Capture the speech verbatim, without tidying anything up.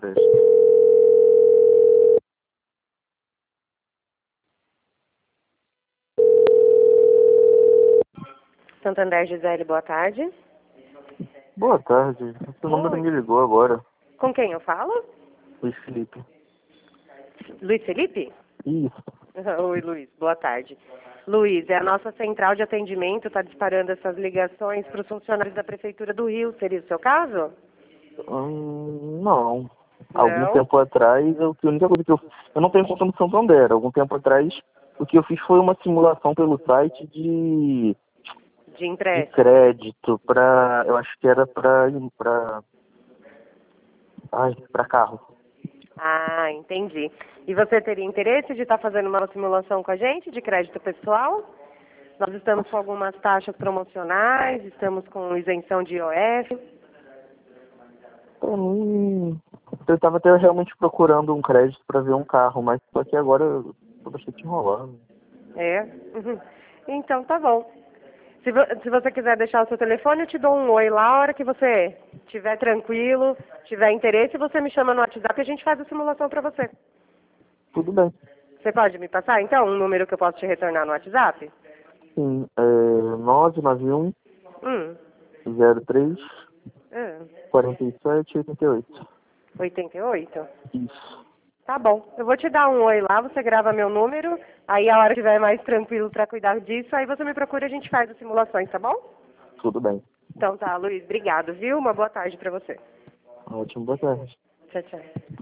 crédito. Santander, Gisele, boa tarde. Boa tarde. Esse número me ligou agora. Com quem eu falo? Luiz Felipe. Luiz Felipe? Isso. Oi, Luiz, boa tarde. Luiz, é a nossa central de atendimento, está disparando essas ligações para os funcionários da Prefeitura do Rio. Seria o seu caso? Hum, não. Algum Não? tempo atrás, eu, a única coisa que eu... Eu não tenho conta no Santander. Algum tempo atrás, o que eu fiz foi uma simulação pelo site de... De de empréstimo? crédito para... Eu acho que era para... para... Ai, para carro. Ah, entendi. E você teria interesse de estar fazendo uma simulação com a gente de crédito pessoal? Nós estamos com algumas taxas promocionais, estamos com isenção de I O F. Hum, eu estava até realmente procurando um crédito para ver um carro, mas só que agora eu tô bastante enrolado. É? Uhum. Então tá bom. Se, vo se você quiser deixar o seu telefone, eu te dou um oi lá. A hora que você estiver tranquilo, tiver interesse, você me chama no WhatsApp e a gente faz a simulação para você. Tudo bem. Você pode me passar, então, um número que eu posso te retornar no WhatsApp? Sim, é nove nove um Hum. zero três Hum. quatro sete oito oito. oitenta e oito? Isso. Tá bom. Eu vou te dar um oi lá, você grava meu número. Aí a hora que estiver mais tranquilo para cuidar disso, aí você me procura e a gente faz as simulações, tá bom? Tudo bem. Então tá, Luiz. Obrigado, viu? Uma boa tarde para você. Ótimo, boa tarde. Tchau, tchau.